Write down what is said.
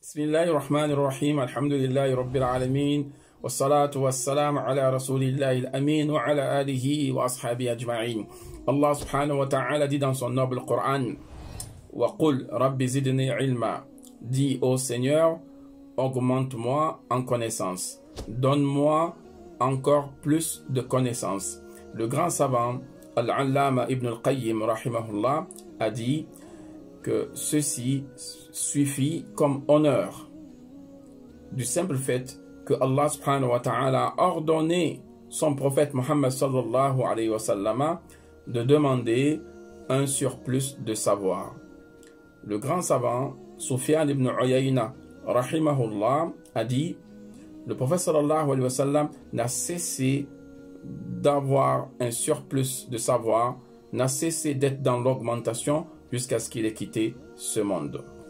Bismillahirrahmanirrahim. Alhamdulillahi Rabbil Alamin. Wassalatu wassalamu ala Rasulillahi al-Amin wa ala alihi wa ashabi ajma'in. Allah subhanahu wa ta'ala dit dans son noble Coran: Wa qul rabbi zidni ilma. Dis au Seigneur, augmente-moi en connaissance. Donne-moi encore plus de connaissances. Le grand savant Al-Allama Ibn al-Qayyim rahimahullah a dit que ceci suffit comme honneur du simple fait que Allah subhanahu wa ta'ala a ordonné son prophète Muhammad sallallahu alayhi wa sallam de demander un surplus de savoir. Le grand savant Sufyan ibn Uyayna rahimahullah a dit: le prophète sallallahu alayhi wa sallam n'a cessé d'avoir un surplus de savoir, n'a cessé d'être dans l'augmentation jusqu'à ce qu'il ait quitté ce monde.